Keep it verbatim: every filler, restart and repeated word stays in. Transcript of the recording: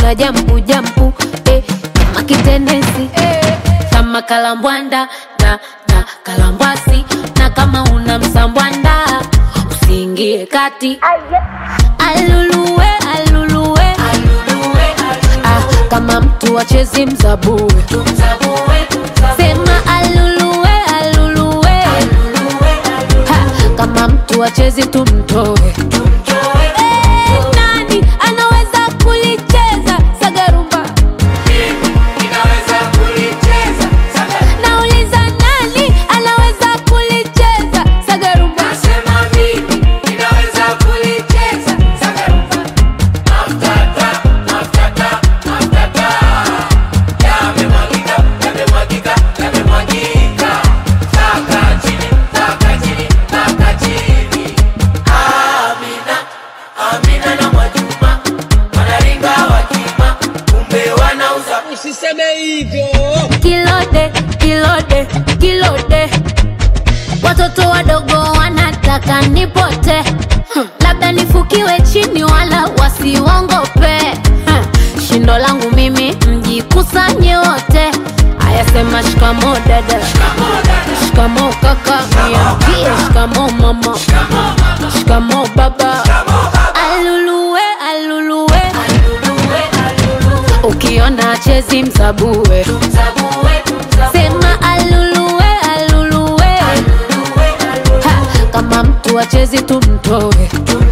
una jampu jampu eh, kama kitendensi eh, kama kalambwanda na na kalambwasi, na kama una msambwanda usiingie kati. Aluluwe aluluwe aluluwe, ah, kama mtu wachezi mzabue, tumzabue tumzabue. Sema aluluwe aluluwe aluluwe, ha, kama mtu wachezi tumtoe. Usiseme hivyo. Kilode, kilode, kilode, watoto wadogo wanataka nipote, hmm. Labda nifukiwe chini wala wasiwongope, hmm. Shindo langu mimi mjikusanye wote. Aya sema shikamo dada, shikamo kaka, niambie shikamo mama, shikamo baba. Aluluwe aluluwe aluluwe aluluwe, ukiona chezi mzabue, tumzabue tumzabue. Sema aluluwe aluluwe aluluwe aluluwe, ha, kama mtu wachezi tumtoe.